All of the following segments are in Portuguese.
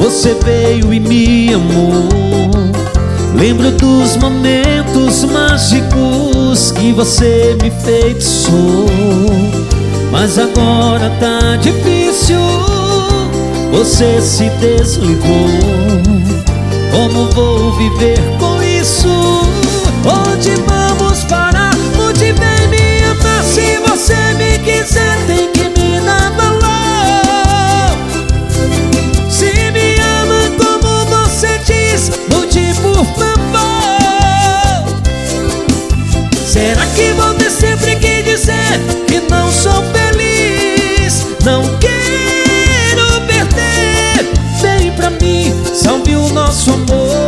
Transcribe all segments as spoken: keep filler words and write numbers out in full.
você veio e me amou. Lembro dos momentos mágicos que você me feitiçou. Mas agora tá difícil, você se desligou. Como vou viver com isso? Onde vamos parar? Onde vem me amar? Se você me quiser, tem que me dar valor. Se me ama como você diz, mude por favor. Será que vou ter sempre que dizer que não sou feliz? Não quero perder. Vem pra mim, salve o nosso amor.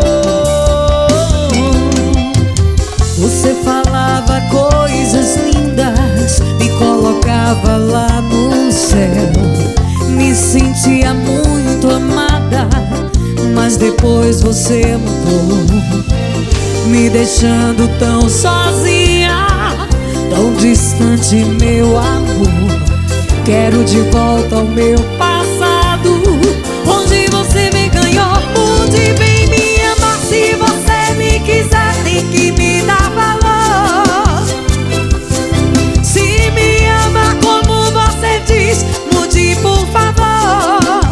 Você falava coisas lindas, me colocava lá no céu. Me sentia muito amada, mas depois você mudou, me deixando tão sozinha, tão distante, meu amor. Quero de volta ao meu passado, onde você me ganhou, onde vem me amar. Se você me quiser, tem que me dar valor. Se me ama como você diz, mude por favor.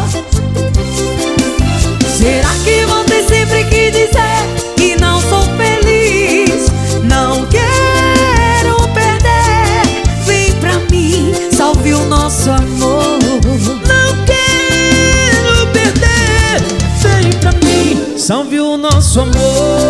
Será que vou ter sempre que dizer que não sou feliz? Não quero perder. Vem pra mim, salve o nosso amor. Não quero perder. Vem pra mim, salve o nosso amor.